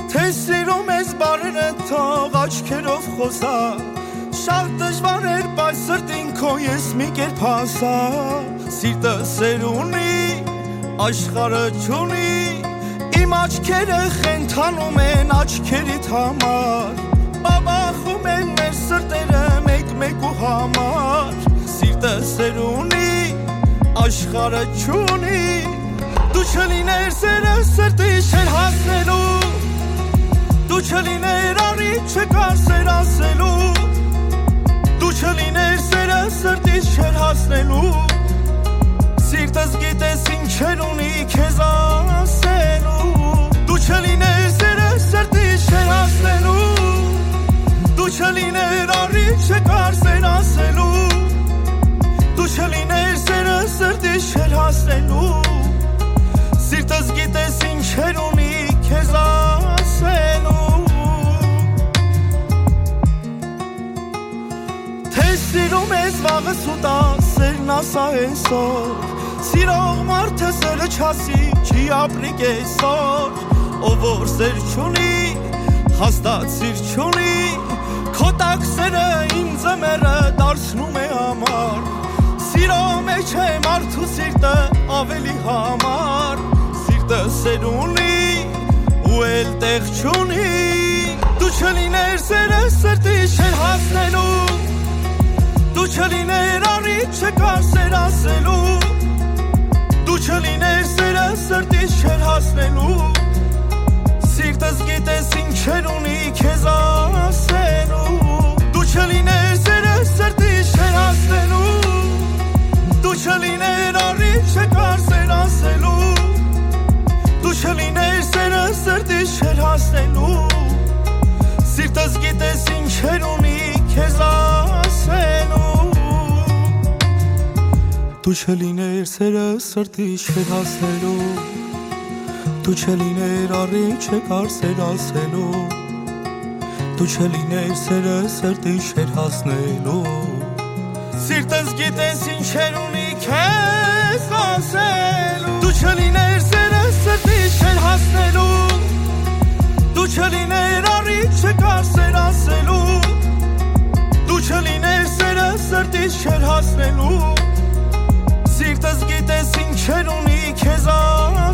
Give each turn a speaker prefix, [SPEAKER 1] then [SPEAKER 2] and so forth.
[SPEAKER 1] Թե սիրում ես բարերը թող աչքերով խոսա Շատ դժվար էր բայց սրտին քո ես մի կերպ հասա Սիրտը սեր ունի, աշխարհը չունի Իմ աչքերը խենթանում են աչքերիդ համար Բաբախում են մեր սրտերը մեկ-մեկու համար Սիրտը սեր ունի, աշխարհը չունի Դու չլիներ սերը սրտի չեր հասնելու Դու չլիներ առիթ չկար սեր ասելու Դու չլիներ սերը սրտից չեր հասնելու Սիրտս գիտես ինչեր ունի քեզ ասելու Դու չլիներ սերը սրտից չեր հասնելու Դու չլիներ առիթ չկար սեր ասելու Դու չլիներ սերը սրտից չեր հասնելու Սիրտս գիտես ինչեր ունի քեզ ասելու Սիրում ես վաղս ու տասերն ասա այսօր Սիրող մարդը սերը չասի չի ապրի կեսօր Ով որ սեր չունի, հաստատ սիր չունի Քո տակ սերը ինձ մերը դարձնում է համար Սիրո մեջ է մարդու սիրտը ավելի համար Սիրտը սեր ունի ու էլ տեղ չունի Դու չլիներ սերը սրտի չեր հասնելու Դու չլիներ առիթ չկար սեր ասելու Դու չլիներ սերը սրտից չեր հասնելու Սիրտս գիտես ինչեր ունի քեզ ասելու Դու չլիներ սերը սրտից չեր հասնելու Դու չլիներ առիթ չկար սեր ասելու Դու չլիներ սերը սրտից չեր հասնելու Սիրտս գիտես ինչեր ունի քեզ ասելու Դու չլիներ սերը սրտից չեր հասնելու Դու չլիներ առիթ չկար սեր ասելու Դու չլիներ սերը սրտից չեր հասնելու Սիրտս գիտես ինչեր ունի քեզ ասելու Դու չլիներ սերը սրտից չեր հասնելու Դու չլիներ առիթ չկար սեր ասելու Դու չլիներ սերը սրտից չեր հասնելու Սիրտս գիտես ինչեր ունի քեզ